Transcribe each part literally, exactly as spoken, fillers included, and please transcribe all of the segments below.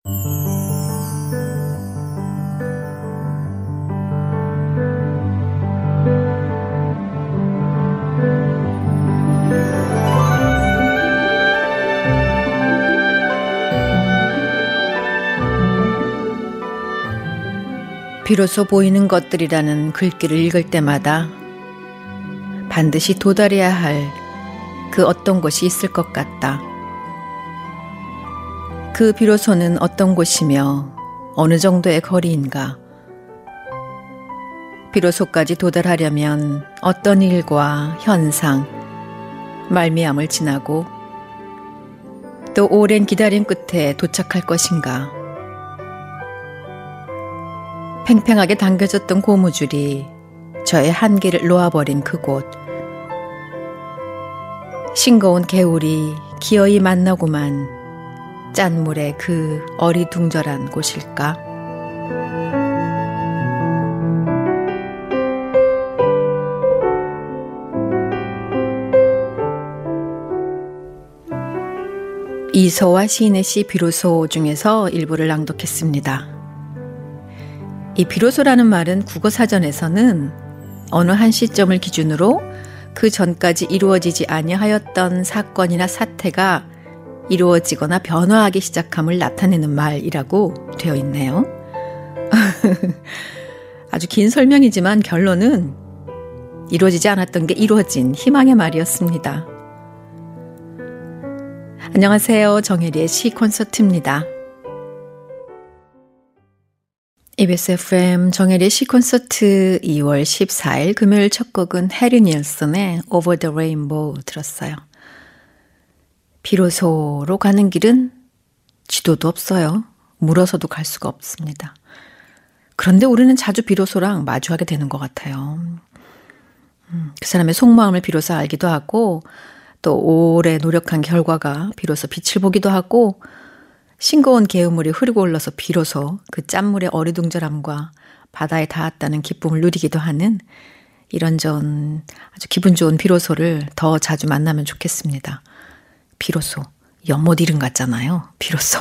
비로소 보이는 것들이라는 글귀를 읽을 때마다 반드시 도달해야 할 그 어떤 곳이 있을 것 같다. 그 비로소는 어떤 곳이며 어느 정도의 거리인가. 비로소까지 도달하려면 어떤 일과 현상, 말미암을 지나고 또 오랜 기다림 끝에 도착할 것인가. 팽팽하게 당겨졌던 고무줄이 저의 한계를 놓아버린 그곳. 싱거운 개울이 기어이 만나고만 짠 물의 그 어리둥절한 곳일까? 이서와 시인의 시 비로소 중에서 일부를 낭독했습니다. 이 비로소라는 말은 국어사전에서는 어느 한 시점을 기준으로 그 전까지 이루어지지 아니하였던 사건이나 사태가 이루어지거나 변화하기 시작함을 나타내는 말이라고 되어 있네요. 아주 긴 설명이지만 결론은 이루어지지 않았던 게 이루어진 희망의 말이었습니다. 안녕하세요. 정혜리의 시 콘서트입니다. 이비에스 에프엠 정혜리의 시 콘서트 이월 십사일 금요일 첫 곡은 해리 닐슨의 Over the Rainbow 들었어요. 비로소로 가는 길은 지도도 없어요. 물어서도 갈 수가 없습니다. 그런데 우리는 자주 비로소랑 마주하게 되는 것 같아요. 음, 그 사람의 속마음을 비로소 알기도 하고 또 오래 노력한 결과가 비로소 빛을 보기도 하고 싱거운 개울물이 흐르고 흘러서 비로소 그 짠물의 어리둥절함과 바다에 닿았다는 기쁨을 누리기도 하는 이런저런 아주 기분 좋은 비로소를 더 자주 만나면 좋겠습니다. 비로소, 연못 이름 같잖아요. 비로소.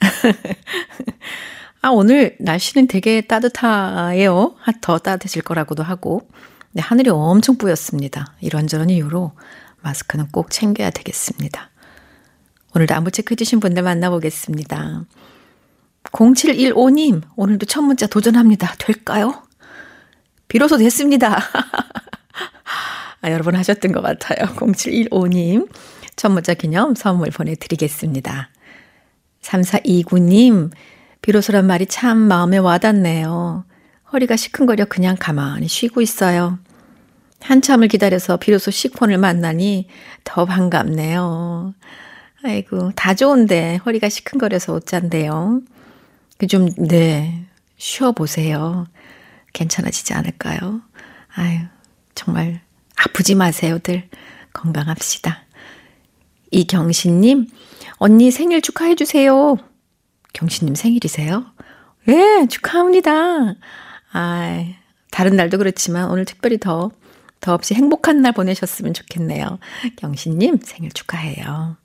아, 오늘 날씨는 되게 따뜻해요. 더 따뜻해질 거라고도 하고. 네, 하늘이 엄청 뿌였습니다. 이런저런 이유로 마스크는 꼭 챙겨야 되겠습니다. 오늘도 안부 체크 해주신 분들 만나보겠습니다. 공칠일오님, 오늘도 첫 문자 도전합니다. 될까요? 비로소 됐습니다. 아, 여러분 하셨던 것 같아요. 공칠일오님, 첫 문자 기념 선물 보내드리겠습니다. 삼사이구님, 비로소란 말이 참 마음에 와닿네요. 허리가 시큰거려 그냥 가만히 쉬고 있어요. 한참을 기다려서 비로소 시콘을 만나니 더 반갑네요. 아이고, 다 좋은데 허리가 시큰거려서 어쩐데요. 좀, 네, 쉬어보세요. 괜찮아지지 않을까요? 아유, 정말 아프지 마세요들. 건강합시다. 이경신님, 언니 생일 축하해주세요. 경신님 생일이세요? 네, 축하합니다. 아, 다른 날도 그렇지만 오늘 특별히 더, 더 없이 행복한 날 보내셨으면 좋겠네요. 경신님 생일 축하해요.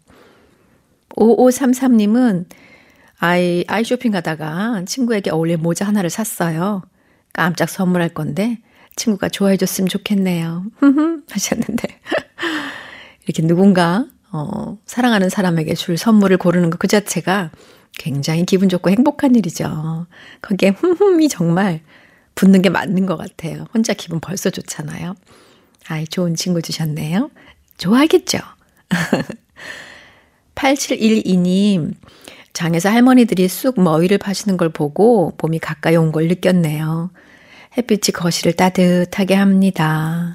오오삼삼님은 아이, 아이 쇼핑 가다가 친구에게 어울릴 모자 하나를 샀어요. 깜짝 선물할 건데 친구가 좋아해 줬으면 좋겠네요. 하셨는데 이렇게 누군가 어, 사랑하는 사람에게 줄 선물을 고르는 것 그 자체가 굉장히 기분 좋고 행복한 일이죠. 거기에 흠흠이 정말 붙는 게 맞는 것 같아요. 혼자 기분 벌써 좋잖아요. 아이, 좋은 친구 주셨네요. 좋아하겠죠? 팔칠일이님, 장에서 할머니들이 쑥 머위를 파시는 걸 보고 봄이 가까이 온 걸 느꼈네요. 햇빛이 거실을 따뜻하게 합니다.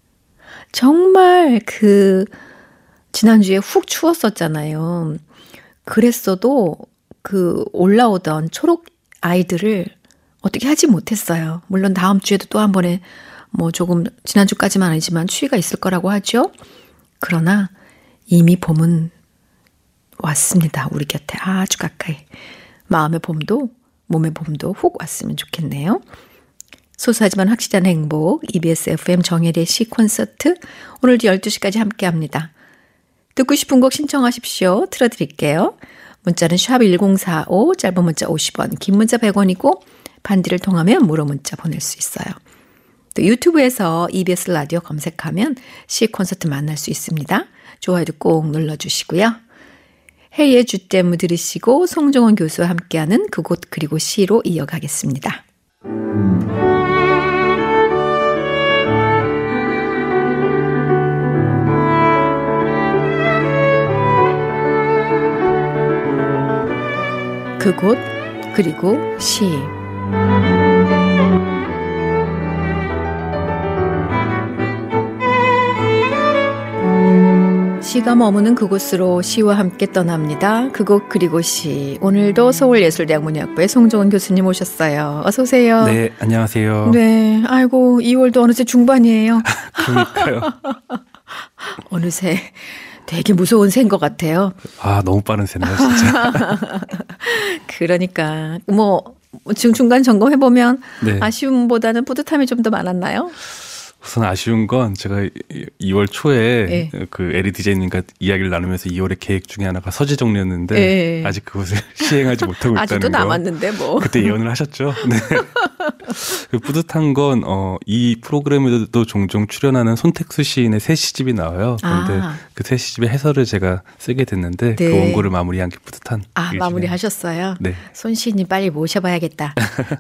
정말 그 지난주에 훅 추웠었잖아요. 그랬어도 그 올라오던 초록 아이들을 어떻게 하지 못했어요. 물론 다음 주에도 또 한 번에 뭐 조금 지난주까지만 아니지만 추위가 있을 거라고 하죠. 그러나 이미 봄은 왔습니다. 우리 곁에 아주 가까이. 마음의 봄도 몸의 봄도 훅 왔으면 좋겠네요. 소소하지만 확실한 행복, 이비에스 에프엠 정혜리의 시 콘서트, 오늘도 열두 시까지 함께합니다. 듣고 싶은 곡 신청하십시오. 틀어드릴게요. 문자는 샵 일공사오, 짧은 문자 오십 원, 긴 문자 백 원이고 반디를 통하면 무료 문자 보낼 수 있어요. 또 유튜브에서 이비에스 라디오 검색하면 시 콘서트 만날 수 있습니다. 좋아요도 꼭 눌러주시고요. 해의 주댐 들으시고 송정원 교수와 함께하는 그곳 그리고 시로 이어가겠습니다. 그곳 그리고 시. 시가 머무는 그곳으로 시와 함께 떠납니다. 그곳 그리고 시. 오늘도 서울예술대학 문학부의 송정원 교수님 오셨어요. 어서 오세요. 네, 안녕하세요. 네, 아이고 이월도 어느새 중반이에요. 그러니까요. 어느새 되게 무서운 새인 것 같아요. 아, 너무 빠른 새네요, 진짜. 그러니까 뭐 지금 중간 점검해보면 네. 아쉬움보다는 뿌듯함이 좀 더 많았나요? 우선 아쉬운 건 제가 이월 초에 네. 그 에리 디제이님과 이야기를 나누면서 이월의 계획 중에 하나가 서재 정리였는데 네. 아직 그것을 시행하지 못하고 있다는 거. 아직도 남았는데 뭐. 그때 예언을 하셨죠. 네. 그 뿌듯한 건 어, 이 프로그램에도 종종 출연하는 손택수 시인의 새 시집이 나와요. 그런데 아. 그 새 시집의 해설을 제가 쓰게 됐는데 네. 그 원고를 마무리한 게 뿌듯한 아, 일 마무리하셨어요? 네. 손 시인님 빨리 모셔봐야겠다.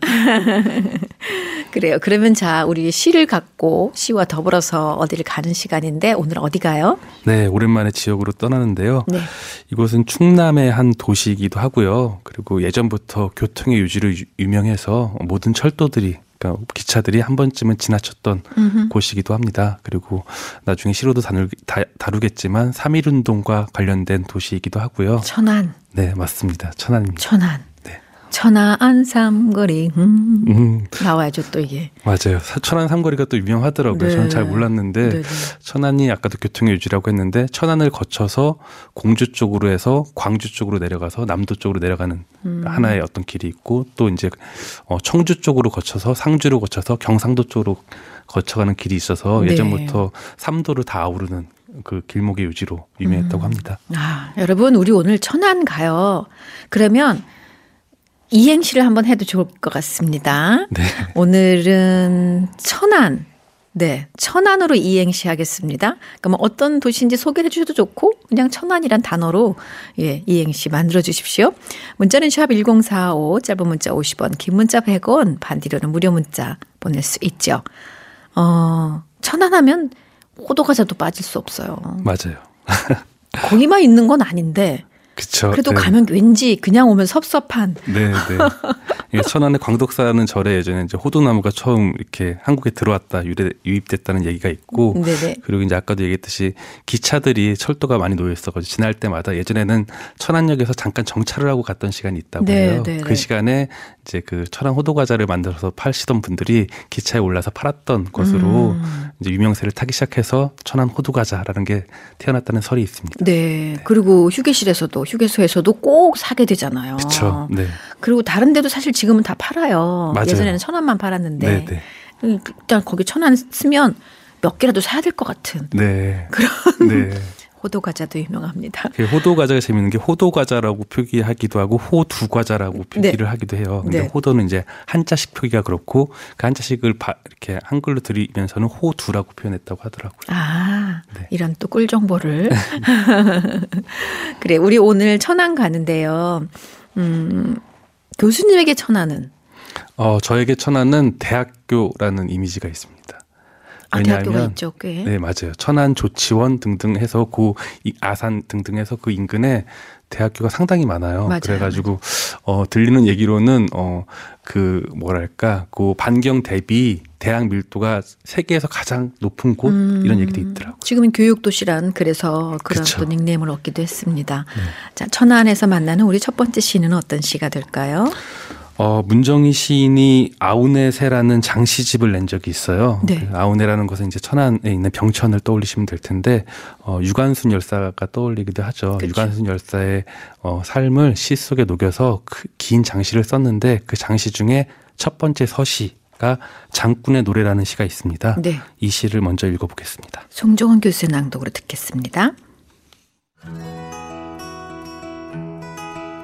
그래요. 그러면 자, 우리 시를 갖고 시와 더불어서 어디를 가는 시간인데 오늘 어디 가요? 네, 오랜만에 지역으로 떠나는데요. 네. 이곳은 충남의 한 도시이기도 하고요. 그리고 예전부터 교통의 유지로 유, 유명해서 모든 철도들이 그러니까 기차들이 한 번쯤은 지나쳤던 음흠. 곳이기도 합니다. 그리고 나중에 시로도 다루, 다, 다루겠지만 삼일운동과 관련된 도시이기도 하고요. 천안. 네, 맞습니다. 천안입니다. 천안. 네. 천안 삼거리. 음. 음. 나와야죠 또 이게. 맞아요. 천안 삼거리가 또 유명하더라고요. 네. 저는 잘 몰랐는데 네네. 천안이 아까도 교통의 유지라고 했는데 천안을 거쳐서 공주 쪽으로 해서 광주 쪽으로 내려가서 남도 쪽으로 내려가는 음. 하나의 어떤 길이 있고 또 이제 청주 쪽으로 거쳐서 상주로 거쳐서 경상도 쪽으로 거쳐가는 길이 있어서 네. 예전부터 삼도를 다 아우르는 그 길목의 유지로 유명했다고 합니다. 음. 아, 여러분 우리 오늘 천안 가요. 그러면 이행시를 한번 해도 좋을 것 같습니다. 네. 오늘은 천안. 네. 천안으로 이행시 하겠습니다. 그러면 어떤 도시인지 소개를 해 주셔도 좋고 그냥 천안이란 단어로 예, 이행시 만들어 주십시오. 문자는 샵 일공사오, 짧은 문자 오십 원, 긴 문자 백 원, 반디로는 무료 문자 보낼 수 있죠. 어, 천안하면 호두과자도 빠질 수 없어요. 맞아요. 거기만 있는 건 아닌데 그쵸. 그래도 네. 가면 왠지 그냥 오면 섭섭한. 네, 네. 천안의 광덕사는 절에 예전에 이제 호두나무가 처음 이렇게 한국에 들어왔다, 유래, 유입됐다는 얘기가 있고. 네네. 그리고 이제 아까도 얘기했듯이 기차들이 철도가 많이 놓여 있어가지고 지날 때마다 예전에는 천안역에서 잠깐 정차를 하고 갔던 시간이 있다고 해요. 네네. 그 시간에 이제 그 천안 호두과자를 만들어서 파시던 분들이 기차에 올라서 팔았던 것으로 음. 이제 유명세를 타기 시작해서 천안 호두과자라는 게 태어났다는 설이 있습니다. 네. 네. 그리고 휴게실에서도 휴게소에서도 꼭 사게 되잖아요. 그렇죠. 네. 그리고 다른 데도 사실 지금은 다 팔아요. 맞아요. 예전에는 천안만 팔았는데 네네. 일단 거기 천안 쓰면 몇 개라도 사야 될 것 같은 네. 그런 네. 호두과자도 유명합니다. 호두과자가 재밌는 게 호두과자라고 표기하기도 하고 호두과자라고 표기를 네. 하기도 해요. 근데 네. 호두는 이제 한자식 표기가 그렇고 그 한자식을 바, 이렇게 한글로 들이면서는 호두라고 표현했다고 하더라고요. 아, 네. 이런 또 꿀 정보를. 그래, 우리 오늘 천안 가는데요. 음, 교수님에게 천안은? 어, 저에게 천안은 대학교라는 이미지가 있습니다. 아, 대학교가 있죠, 꽤. 네, 맞아요. 천안, 조치원 등등 해서 그 아산 등등 해서 그 인근에 대학교가 상당히 많아요. 맞아요. 그래가지고 어, 들리는 얘기로는 어, 그 뭐랄까 그 반경 대비 대학 밀도가 세계에서 가장 높은 곳 음, 이런 얘기도 있더라고요. 지금은 교육도시란 그래서 그런 그쵸. 또 닉네임을 얻기도 했습니다. 네. 자, 천안에서 만나는 우리 첫 번째 시는 어떤 시가 될까요? 어, 문정희 시인이 아우네세라는 장시집을 낸 적이 있어요. 네. 그 아우네라는 것은 이제 천안에 있는 병천을 떠올리시면 될 텐데, 어, 유관순 열사가 떠올리기도 하죠. 그쵸. 유관순 열사의 어, 삶을 시 속에 녹여서 그 긴 장시를 썼는데 그 장시 중에 첫 번째 서시가 장군의 노래라는 시가 있습니다. 네. 이 시를 먼저 읽어보겠습니다. 송정원 교수의 낭독으로 듣겠습니다.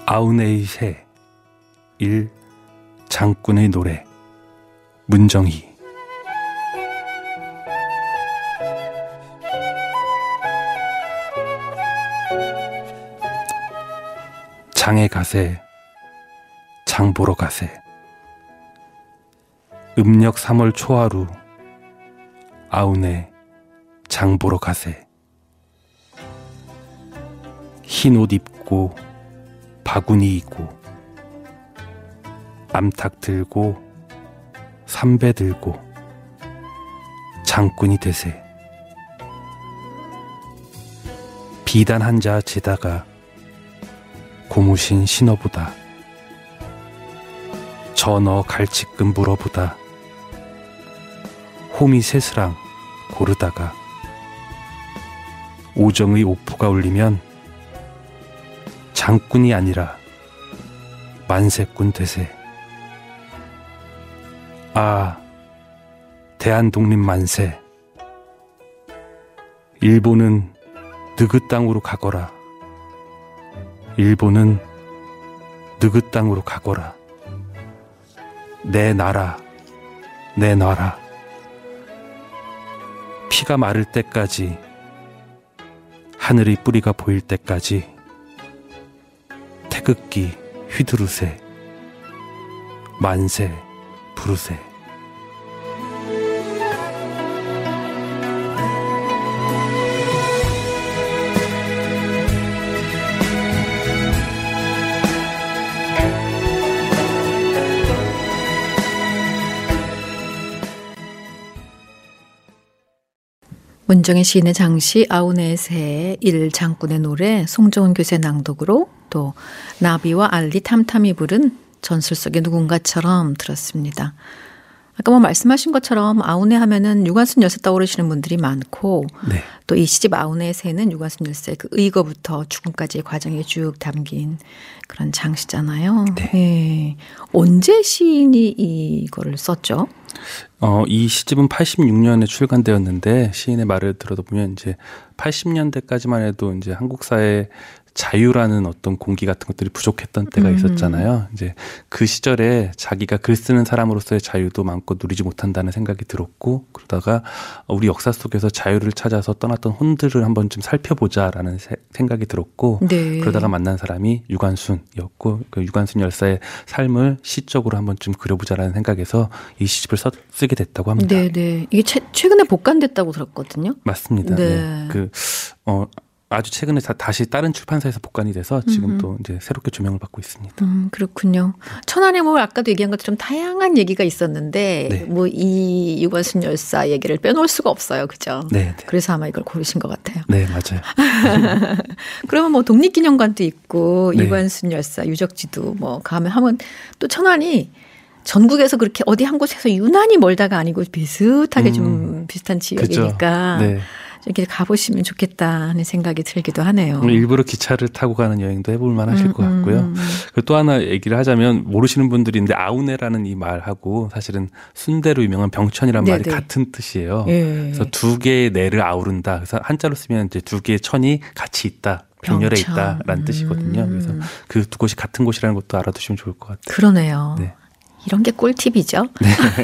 아우네의 새, 일 장군의 노래, 문정희. 장에 가세, 장 보러 가세. 음력 삼월 초하루, 아우네 장 보러 가세. 흰 옷 입고 바구니 이고 암탉 들고 삼배 들고 장군이 되세. 비단 한 자 재다가 고무신 신어보다 전어 갈치금 물어보다 호미 새스랑 고르다가 오정의 오포가 울리면 장군이 아니라 만세꾼 되세. 아, 대한독립 만세. 일본은 느그 땅으로 가거라. 일본은 느그 땅으로 가거라. 내 나라, 내 나라. 피가 마를 때까지, 하늘의 뿌리가 보일 때까지 태극기 휘두르세. 만세 부르세. 문정희 시인의 장시, 아우네의 새, 일 장군의 노래, 송정은 교수의 낭독으로 또 나비와 알리 탐탐이 부른 전술 속의 누군가처럼 들었습니다. 아까 뭐 말씀하신 것처럼 아우네 하면은 유관순 열사 떠오르시는 분들이 많고 네. 또 이 시집 아우네의 새는 유관순 열사의 그 의거부터 죽음까지의 과정이 쭉 담긴 그런 장시잖아요. 네. 네. 언제 시인이 이거를 썼죠? 어, 이 시집은 팔십육 년에 출간되었는데 시인의 말을 들어도 보면 이제 팔십 년대까지만 해도 이제 한국 사회 자유라는 어떤 공기 같은 것들이 부족했던 때가 있었잖아요. 음. 이제 그 시절에 자기가 글 쓰는 사람으로서의 자유도 마음껏 누리지 못한다는 생각이 들었고, 그러다가 우리 역사 속에서 자유를 찾아서 떠났던 혼들을 한번 좀 살펴보자라는 세, 생각이 들었고, 네. 그러다가 만난 사람이 유관순이었고, 그 유관순 열사의 삶을 시적으로 한번 좀 그려보자라는 생각에서 이 시집을 써, 쓰게 됐다고 합니다. 네, 네. 이게 채, 최근에 복간됐다고 들었거든요. 맞습니다. 네. 네. 그 어. 아주 최근에 다시 다른 출판사에서 복간이 돼서 지금 또 이제 새롭게 조명을 받고 있습니다. 음, 그렇군요. 천안에 뭐 아까도 얘기한 것처럼 다양한 얘기가 있었는데 네. 뭐 이 유관순 열사 얘기를 빼놓을 수가 없어요, 그죠? 네, 네. 그래서 아마 이걸 고르신 것 같아요. 네, 맞아요. 그러면 뭐 독립기념관도 있고 네. 유관순 열사 유적지도 뭐 가면 하면 또 천안이 전국에서 그렇게 어디 한 곳에서 유난히 멀다가 아니고 비슷하게 음, 좀 비슷한 지역이니까. 네. 이렇게 가보시면 좋겠다 하는 생각이 들기도 하네요. 일부러 기차를 타고 가는 여행도 해볼 만하실 음, 것 같고요. 음, 음. 또 하나 얘기를 하자면 모르시는 분들이 있는데 아우네라는 이 말하고 사실은 순대로 유명한 병천이라는 네네. 말이 같은 뜻이에요. 예. 그래서 두 개의 내를 아우른다. 그래서 한자로 쓰면 이제 두 개의 천이 같이 있다. 병렬에 병천. 있다라는 음. 뜻이거든요. 그래서 그 두 곳이 같은 곳이라는 것도 알아두시면 좋을 것 같아요. 그러네요. 네. 이런 게 꿀팁이죠. 네.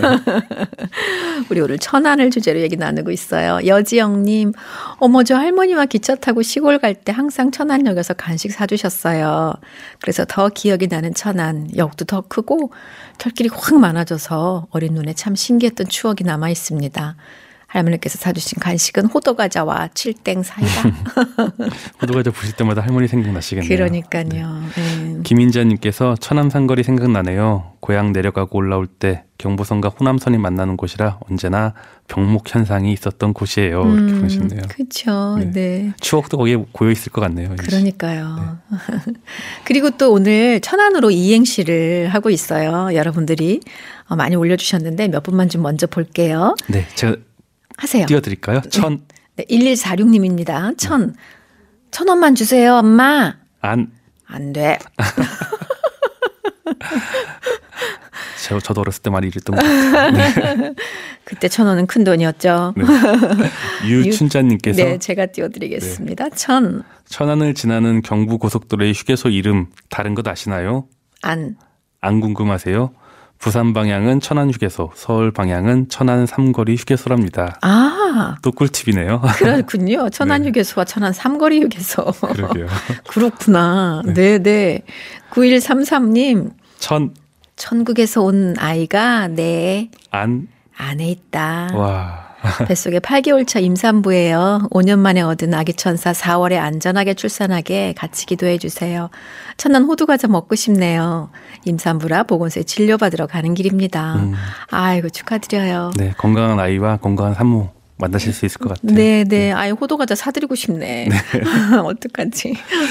우리 오늘 천안을 주제로 얘기 나누고 있어요. 여지영님, 어머 저 할머니와 기차 타고 시골 갈 때 항상 천안역에서 간식 사주셨어요. 그래서 더 기억이 나는 천안, 역도 더 크고 털길이 확 많아져서 어린 눈에 참 신기했던 추억이 남아 있습니다. 할머니께서 사주신 간식은 호두과자와 칠땡 사이다. 호두과자 보실 때마다 할머니 생각나시겠네요. 그러니까요. 네. 네. 김인자님께서 천안 산거리 생각나네요. 고향 내려가고 올라올 때 경부선과 호남선이 만나는 곳이라 언제나 병목 현상이 있었던 곳이에요. 이렇게 음, 보내셨네요. 그렇죠. 네. 네. 추억도 거기에 고여 있을 것 같네요. 그러니까요. 네. 그리고 또 오늘 천안으로 이행시를 하고 있어요. 여러분들이 많이 올려주셨는데 몇 분만 좀 먼저 볼게요. 네, 제가 하세요. 띄워드릴까요? 천. 네, 일일사육님입니다. 천. 천 원만 주세요, 엄마. 안. 안 돼. 저, 저도 어렸을 때 많이 이랬던 것 같아요. 네. 그때 천 원은 큰 돈이었죠. 네. 유춘자님께서 네, 제가 띄워드리겠습니다. 네. 천. 천안을 지나는 경부고속도로의 휴게소 이름 다른 것 아시나요? 안. 안 궁금하세요? 부산 방향은 천안 휴게소, 서울 방향은 천안 삼거리 휴게소랍니다. 아, 또 꿀팁이네요. 그렇군요. 천안 네. 휴게소와 천안 삼거리 휴게소. 그러게요. 그렇구나. 네, 네. 네. 구일삼삼님. 천. 천국에서 온 아이가 내 안. 안에 있다. 와. 뱃속에 팔 개월 차 임산부예요. 오 년 만에 얻은 아기 천사 사월에 안전하게 출산하게 같이 기도해 주세요. 천안 호두과자 먹고 싶네요. 임산부라 보건소에 진료받으러 가는 길입니다. 음. 아이고 축하드려요. 네, 건강한 아이와 건강한 산모 만나실 수 있을 것 같아요. 네, 네. 아이 호두과자 사드리고 싶네. 네. 어떡하지?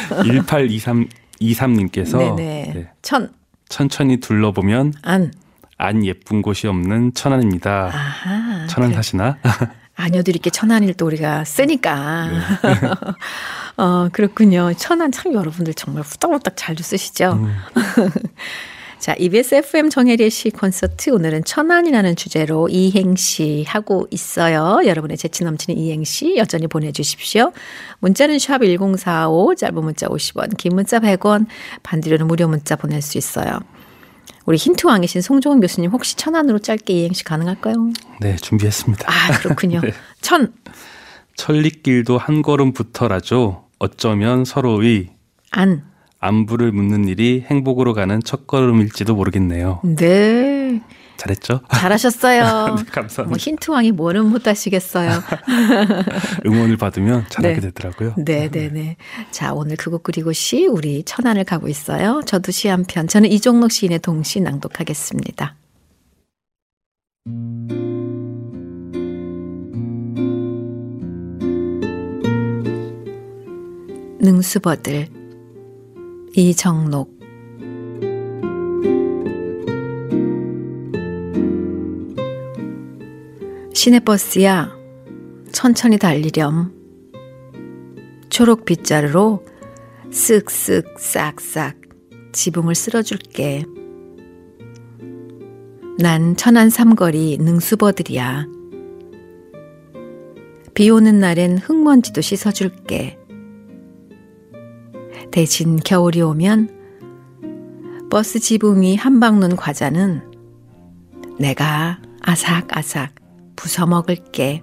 일팔이삼님께서 네네. 네. 천. 천천히 둘러보면 안. 안 예쁜 곳이 없는 천안입니다. 아하, 천안 그래. 사시나? 아녀들 이렇게 천안일 또 우리가 쓰니까. 네. 어, 그렇군요. 천안 참 여러분들 정말 후딱후딱 잘도 쓰시죠. 음. 자, 이비에스 에프엠 정혜리의 시 콘서트 오늘은 천안이라는 주제로 이행시 하고 있어요. 여러분의 재치 넘치는 이행시 여전히 보내주십시오. 문자는 샵 일공사오, 짧은 문자 오십 원, 긴 문자 백 원, 반디로는 무료 문자 보낼 수 있어요. 우리 힌트왕이신 송종훈 교수님 혹시 천안으로 짧게 이행시 가능할까요? 네, 준비했습니다. 아, 그렇군요. 네. 천. 천리길도 한 걸음부터라죠. 어쩌면 서로의 안. 안부를 묻는 일이 행복으로 가는 첫걸음일지도 모르겠네요. 네. 잘했죠? 잘하셨어요. 네, 감사합니다. 뭐 힌트왕이 뭐는 못하시겠어요. 응원을 받으면 잘하게 네. 되더라고요. 네네네. 네. 자, 오늘 그곳 그리고 시 우리 천안을 가고 있어요. 저도 시 한 편. 저는 이종록 시인의 동시 낭독하겠습니다. 능수버들 이정록. 시내버스야 천천히 달리렴. 초록 빗자루로 쓱쓱 싹싹 지붕을 쓸어줄게. 난 천안 삼거리 능수버들이야. 비 오는 날엔 흙먼지도 씻어줄게. 대신 겨울이 오면 버스 지붕 위 한방 놓은 과자는 내가 아삭아삭 부숴 먹을게.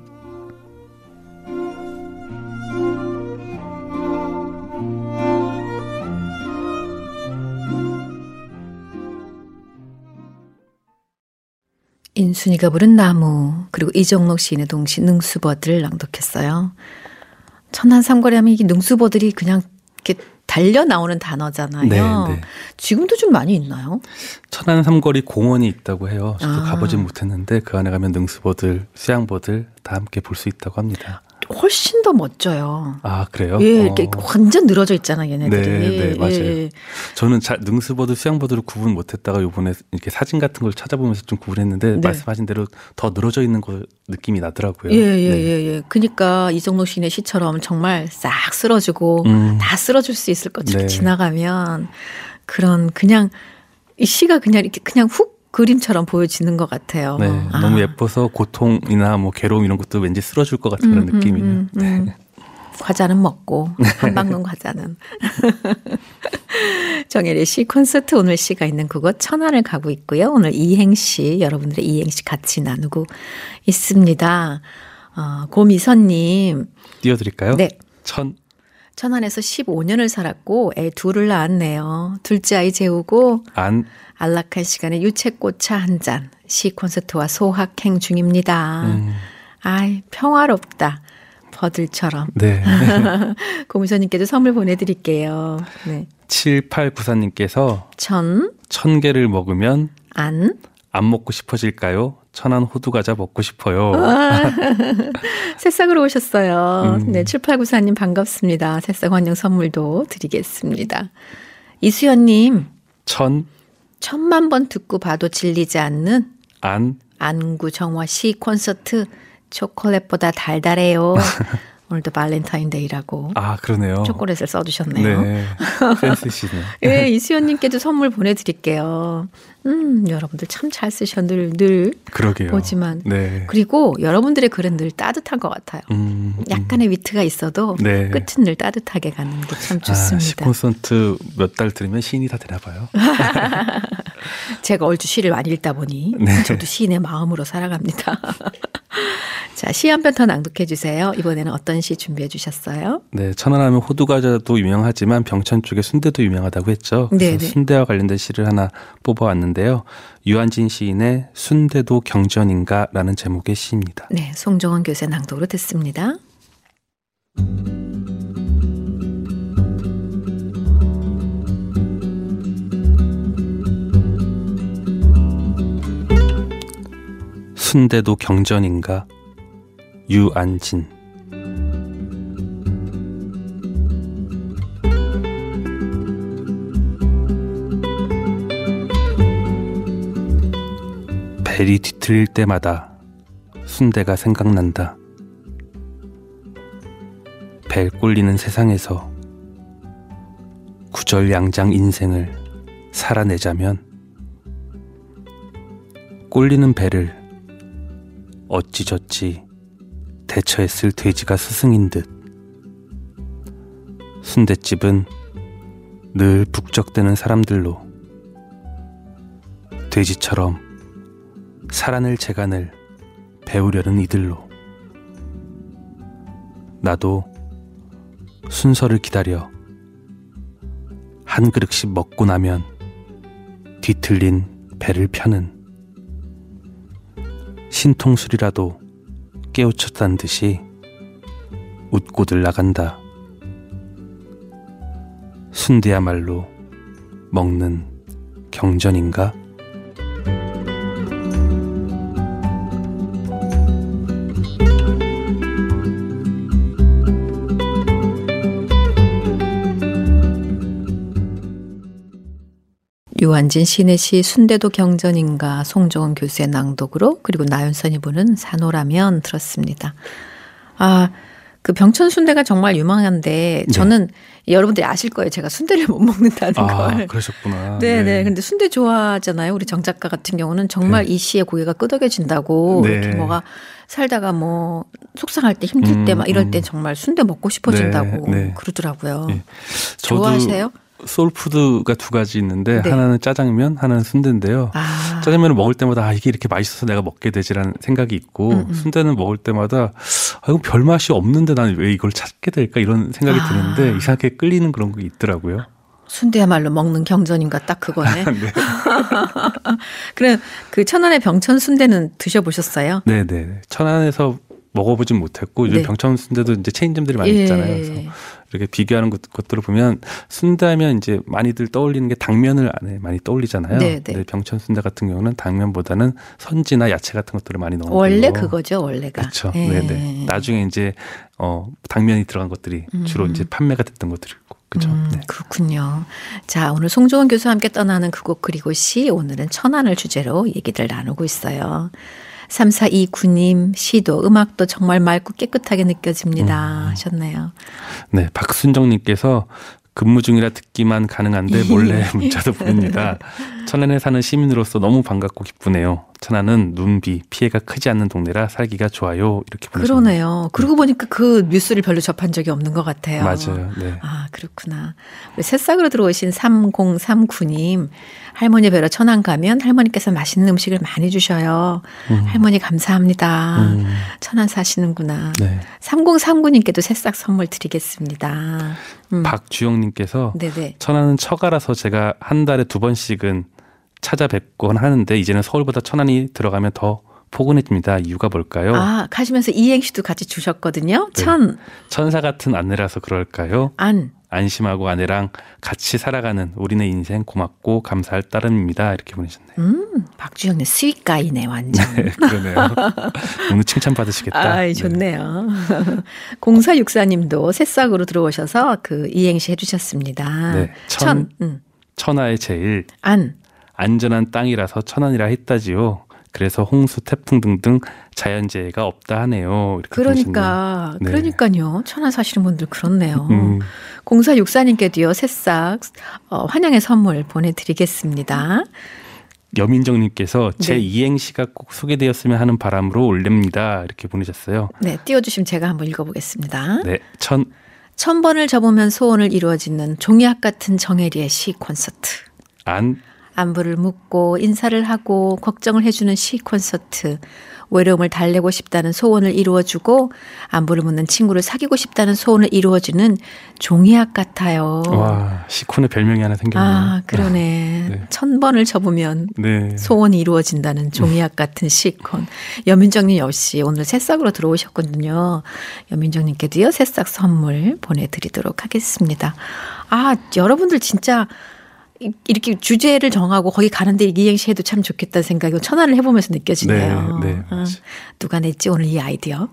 인순이가 부른 나무, 그리고 이정록 시인의 동시 능수버들 낭독했어요. 천안 삼거리 하면 이게 능수버들이 그냥 이렇게 달려 나오는 단어잖아요. 네, 네. 지금도 좀 많이 있나요? 천안 삼거리 공원이 있다고 해요. 저도 아. 가보진 못했는데 그 안에 가면 능수버들, 수양버들 다 함께 볼 수 있다고 합니다. 훨씬 더 멋져요. 아, 그래요? 예, 이렇게 어. 완전 늘어져 있잖아, 얘네들이. 네, 네, 맞아요. 예. 저는 자, 능수버들, 수양버들을 구분 못했다가 이번에 이렇게 사진 같은 걸 찾아보면서 좀 구분했는데 네. 말씀하신 대로 더 늘어져 있는 거 느낌이 나더라고요. 예, 예, 네. 예, 예. 그러니까 이정록 시인의 시처럼 정말 싹 쓸어주고 음. 다 쓸어줄 수 있을 것 네. 지나가면 그런 그냥 이 시가 그냥 이렇게 그냥 훅 그림처럼 보여지는 것 같아요. 네, 아. 너무 예뻐서 고통이나 뭐 괴로움 이런 것도 왠지 쓸어줄 것 같은 그런 음, 느낌이에요. 음, 음, 음. 네. 과자는 먹고 한방 놓은 과자는. 정혜리의 시 콘서트 오늘 시가 있는 그곳 천안을 가고 있고요. 오늘 이행시 여러분들의 이행시 같이 나누고 있습니다. 어, 고미선님. 띄워드릴까요? 네. 천. 천안에서 십오 년을 살았고 애 둘을 낳았네요. 둘째 아이 재우고 안. 안락한 시간에 유채꽃차 한 잔. 시 콘서트와 소확행 중입니다. 음. 아이 평화롭다. 버들처럼. 네. 고미선님께도 선물 보내드릴게요. 네. 칠팔구사님께서 천. 천 개를 먹으면 안. 안 먹고 싶어질까요? 천안 호두과자 먹고 싶어요. 아, 새싹으로 오셨어요. 음. 네, 칠팔구사님 반갑습니다. 새싹 환영 선물도 드리겠습니다. 이수연님. 천. 천만 번 듣고 봐도 질리지 않는 안. 안구 정화 시 콘서트 초콜릿보다 달달해요. 오늘도 발렌타인데이라고. 아, 그러네요. 초콜릿을 써주셨네요. 네. 센스시네요. 네, 이수연님께도 선물 보내드릴게요. 음, 여러분들 참 잘 쓰셔 늘, 늘 그러게요. 보지만 네. 그리고 여러분들의 글은 늘 따뜻한 것 같아요. 음, 음. 약간의 위트가 있어도 네. 끝은 늘 따뜻하게 가는 게 참 좋습니다. 아, 시 콘서트 몇 달 들으면 시인이 다 되나 봐요. 제가 얼추 시를 많이 읽다 보니 네. 저도 시인의 마음으로 살아갑니다. 자, 시 한 편 더 낭독해 주세요. 이번에는 어떤 시 준비해 주셨어요? 네, 천안하면 호두과자도 유명하지만 병천 쪽에 순대도 유명하다고 했죠. 그래서 네네. 순대와 관련된 시를 하나 뽑아왔는데요. 유한진 시인의 순대도 경전인가라는 제목의 시입니다. 네, 송정원 교수의 낭독으로 듣습니다. 순대도 경전인가 유안진. 벨이 뒤틀릴 때마다 순대가 생각난다. 벨 꼴리는 세상에서 구절양장 인생을 살아내자면 꼴리는 벨을 어찌저찌 대처했을 돼지가 스승인 듯 순댓집은 늘 북적대는 사람들로 돼지처럼 살아낼 재간을 배우려는 이들로 나도 순서를 기다려 한 그릇씩 먹고 나면 뒤틀린 배를 펴는 신통술이라도 깨우쳤다는 듯이 웃고들 나간다. 순대야말로 먹는 경전인가? 유한진 시인의 시 순대도 경전인가 송정원 교수의 낭독으로 그리고 나윤선이 부른 산호라면 들었습니다. 아, 그 병천 순대가 정말 유명한데 저는 네. 여러분들이 아실 거예요. 제가 순대를 못 먹는다는 아, 걸. 그러셨구나. 네네. 네. 근데 순대 좋아하잖아요. 우리 정 작가 같은 경우는 정말 네. 이 시의 고기가 끄덕여진다고 네. 이렇게 뭐가 살다가 뭐 속상할 때 힘들 때 막 음, 이럴 때 정말 순대 먹고 싶어진다고 네. 네. 그러더라고요. 네. 좋아하세요? 소울푸드가 두 가지 있는데 네. 하나는 짜장면, 하나는 순대인데요. 아. 짜장면을 먹을 때마다 아, 이게 이렇게 맛있어서 내가 먹게 되지라는 생각이 있고 음, 음. 순대는 먹을 때마다 아, 이건 별 맛이 없는데 나는 왜 이걸 찾게 될까 이런 생각이 아. 드는데 이상하게 끌리는 그런 게 있더라고요. 순대야말로 먹는 경전인가 딱 그거네. 네. 그래 그 천안의 병천 순대는 드셔보셨어요? 네네. 천안에서 먹어보진 못했고 요즘 네. 병천 순대도 이제 체인점들이 많이 예. 있잖아요. 그래서 이렇게 비교하는 것, 것들을 보면 순대하면 이제 많이들 떠올리는 게 당면을 안에 많이 떠올리잖아요. 네, 네. 근데 병천 순대 같은 경우는 당면보다는 선지나 야채 같은 것들을 많이 넣어요. 원래 그거죠, 원래가. 그렇죠. 예. 네네. 나중에 이제 어 당면이 들어간 것들이 음. 주로 이제 판매가 됐던 것들이고. 그렇죠. 음, 네. 그렇군요. 자, 오늘 송정원 교수와 함께 떠나는 그 곡 그리고 시 오늘은 천안을 주제로 얘기들 나누고 있어요. 삼사이구 님 시도 음악도 정말 맑고 깨끗하게 느껴집니다 음. 하셨네요. 네, 박순정님께서 근무 중이라 듣기만 가능한데 몰래 문자도 보냅니다. 천안에 사는 시민으로서 너무 반갑고 기쁘네요. 천안은 눈비, 피해가 크지 않는 동네라 살기가 좋아요. 이렇게 보내셨네요. 그러네요. 그러고 보니까 그 뉴스를 별로 접한 적이 없는 것 같아요. 맞아요. 네. 아, 그렇구나. 새싹으로 들어오신 삼공삼구 님 할머니 뵈러 천안 가면 할머니께서 맛있는 음식을 많이 주셔요. 음. 할머니 감사합니다. 음. 천안 사시는구나. 네. 삼공삼구 님께도 새싹 선물 드리겠습니다. 음. 박주영님께서 네네. 천안은 처가라서 제가 한 달에 두 번씩은 찾아뵙곤 하는데 이제는 서울보다 천안이 들어가면 더 포근해집니다. 이유가 뭘까요? 아, 가시면서 이행시도 같이 주셨거든요. 네. 천. 천사 같은 아내라서 그럴까요? 안. 안심하고 아내랑 같이 살아가는 우리네 인생 고맙고 감사할 따름입니다. 이렇게 보내셨네요. 음, 박주영네 스윗가이네 완전. 네, 그러네요. 오늘 칭찬받으시겠다. 아, 좋네요. 네. 공사육사 님도 새싹으로 들어오셔서 그 이행시 해주셨습니다. 네, 천, 천 음. 천하의 제일. 안. 안전한 땅이라서 천안이라 했다지요. 그래서 홍수, 태풍 등등 자연재해가 없다 하네요. 이렇게 그러니까, 네. 그러니까요. 천안 사시는 분들 그렇네요. 음. 공사육사 님께도요, 새싹 어, 환영의 선물 보내드리겠습니다. 여민정님께서 제 네. 이행시가 꼭 소개되었으면 하는 바람으로 올립니다. 이렇게 보내셨어요. 네, 띄워주시면 제가 한번 읽어보겠습니다. 네, 천. 천 번을 접으면 소원을 이루어지는 종이학 같은 정혜리의 시 콘서트. 안. 안부를 묻고 인사를 하고 걱정을 해주는 시 콘서트. 외로움을 달래고 싶다는 소원을 이루어주고 안부를 묻는 친구를 사귀고 싶다는 소원을 이루어주는 종이학 같아요. 와, 시콘의 별명이 하나 생겼네요. 아, 그러네. 네. 천 번을 접으면 네. 소원이 이루어진다는 종이학 같은 시콘. 여민정님 역시 오늘 새싹으로 들어오셨거든요. 여민정님께도요, 새싹 선물 보내드리도록 하겠습니다. 아, 여러분들 진짜 이렇게 주제를 정하고 거기 가는데 이행시 해도 참 좋겠다는 생각이 천안을 해보면서 느껴지네요. 네, 네, 아, 누가 냈지 오늘 이 아이디어.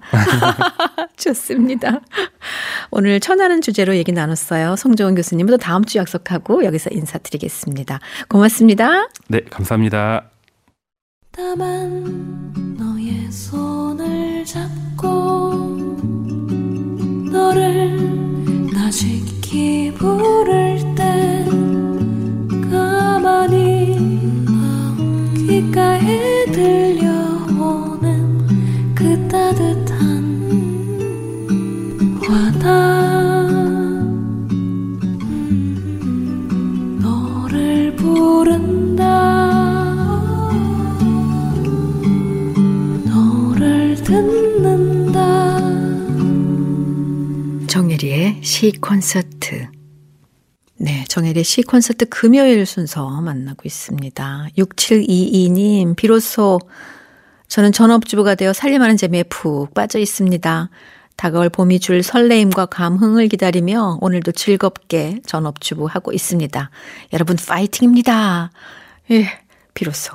좋습니다. 오늘 천안은 주제로 얘기 나눴어요. 송정은 교수님도 다음 주 약속하고 여기서 인사드리겠습니다. 고맙습니다. 네, 감사합니다. 다만 너의 손을 잡고 너를 나직히 부를 때 가만히 귓가에 들려오는 그 따뜻한 와닿 음, 너를 부른다 너를 듣는다 정혜리의 시 콘서트. 네, 정혜리의 시 콘서트 금요일 순서 만나고 있습니다. 육칠이이 님, 비로소 저는 전업주부가 되어 살림하는 재미에 푹 빠져 있습니다. 다가올 봄이 줄 설레임과 감흥을 기다리며 오늘도 즐겁게 전업주부 하고 있습니다. 여러분 파이팅입니다. 예, 비로소.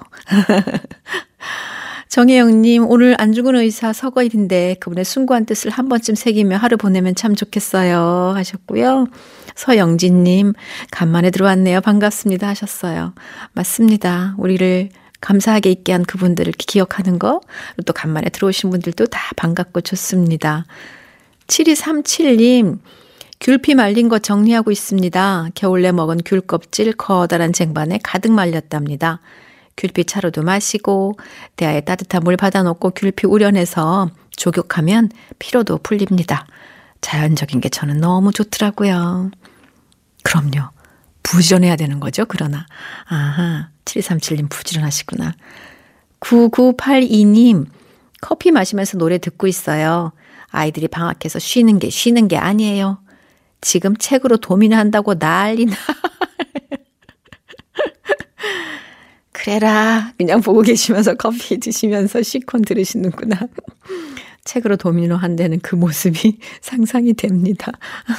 정혜영님, 오늘 안 죽은 의사 서거일인데 그분의 숭고한 뜻을 한 번쯤 새기며 하루 보내면 참 좋겠어요 하셨고요. 서영진님, 간만에 들어왔네요. 반갑습니다 하셨어요. 맞습니다. 우리를 감사하게 있게 한 그분들을 기억하는 거, 또 간만에 들어오신 분들도 다 반갑고 좋습니다. 칠이삼칠 님, 귤피 말린 거 정리하고 있습니다. 겨울내 먹은 귤 껍질 커다란 쟁반에 가득 말렸답니다. 귤피 차로도 마시고 대야에 따뜻한 물 받아놓고 귤피 우려내서 조격하면 피로도 풀립니다. 자연적인 게 저는 너무 좋더라고요. 그럼요. 부지런해야 되는 거죠. 그러나 아하, 칠이삼칠 님 부지런하시구나. 구구팔이 님, 커피 마시면서 노래 듣고 있어요. 아이들이 방학해서 쉬는 게 쉬는 게 아니에요. 지금 책으로 도민을 한다고 난리나. 그래라. 그냥 보고 계시면서 커피 드시면서 시콘 들으시는구나. 책으로 도미노 한다는 그 모습이 상상이 됩니다.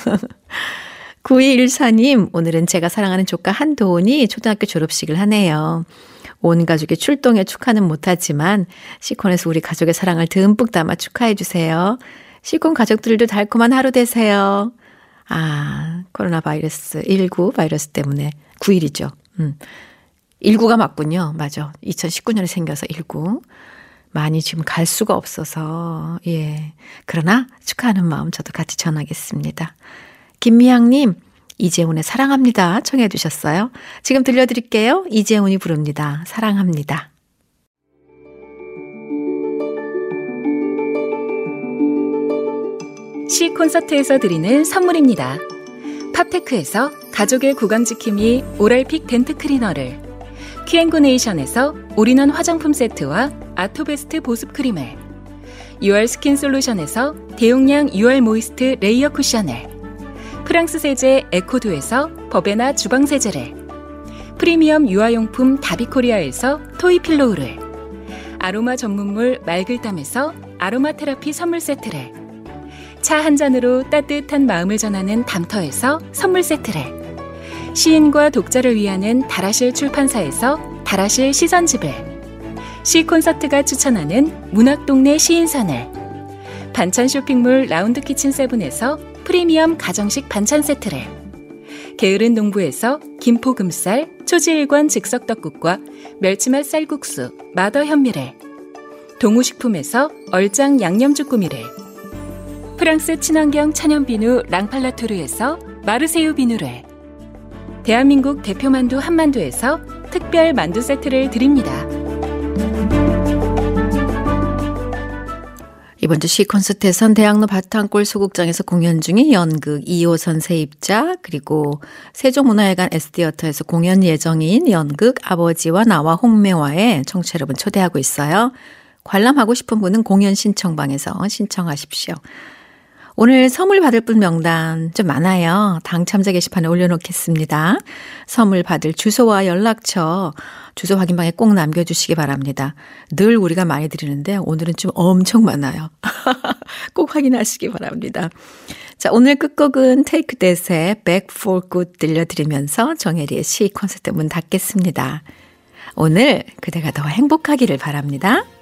구이일사 님, 오늘은 제가 사랑하는 조카 한도훈이 초등학교 졸업식을 하네요. 온 가족이 출동해 축하는 못하지만 시콘에서 우리 가족의 사랑을 듬뿍 담아 축하해 주세요. 시콘 가족들도 달콤한 하루 되세요. 아, 코로나 바이러스 십구 바이러스 때문에 구일이죠. 음. 십구가 맞군요. 맞아. 이천십구 년에 생겨서 십구. 많이 지금 갈 수가 없어서, 예. 그러나 축하하는 마음 저도 같이 전하겠습니다. 김미향님, 이재훈의 사랑합니다 청해 주셨어요. 지금 들려드릴게요. 이재훈이 부릅니다. 사랑합니다. 시 콘서트에서 드리는 선물입니다. 팝테크에서 가족의 구강지킴이 오랄픽 덴트 클리너를, 큐앤구네이션에서 올인원 화장품 세트와 아토베스트 보습크림을, 유알 스킨 솔루션에서 대용량 유알 모이스트 레이어 쿠션을, 프랑스 세제 에코두에서 버베나 주방세제를, 프리미엄 유아용품 다비코리아에서 토이필로우를, 아로마 전문물 말글담에서 아로마 테라피 선물 세트를, 차 한 잔으로 따뜻한 마음을 전하는 담터에서 선물 세트를, 시인과 독자를 위하는 다라실 출판사에서 다라실 시선집을, 시 콘서트가 추천하는 문학동네 시인선을, 반찬 쇼핑몰 라운드키친 세븐에서 프리미엄 가정식 반찬 세트를, 게으른 농부에서 김포금쌀, 초지일관 즉석떡국과 멸치맛 쌀국수, 마더 현미를, 동우식품에서 얼짱 양념주꾸미를, 프랑스 친환경 천연비누 랑팔라토르에서 마르세유 비누를, 대한민국 대표만두 한만두에서 특별 만두 세트를 드립니다. 이번 주 시콘서트에선 대학로 바탕골 소극장에서 공연 중인 연극 이 호선 세입자, 그리고 세종문화회관 에스디어터에서 공연 예정인 연극 아버지와 나와 홍매화에 청취자 여러분 초대하고 있어요. 관람하고 싶은 분은 공연 신청방에서 신청하십시오. 오늘 선물 받을 분 명단 좀 많아요. 당첨자 게시판에 올려놓겠습니다. 선물 받을 주소와 연락처, 주소 확인방에 꼭 남겨주시기 바랍니다. 늘 우리가 많이 드리는데 오늘은 좀 엄청 많아요. 꼭 확인하시기 바랍니다. 자, 오늘 끝곡은 Take That의 Back for Good 들려드리면서 정혜리의 시 콘서트 문 닫겠습니다. 오늘 그대가 더 행복하기를 바랍니다.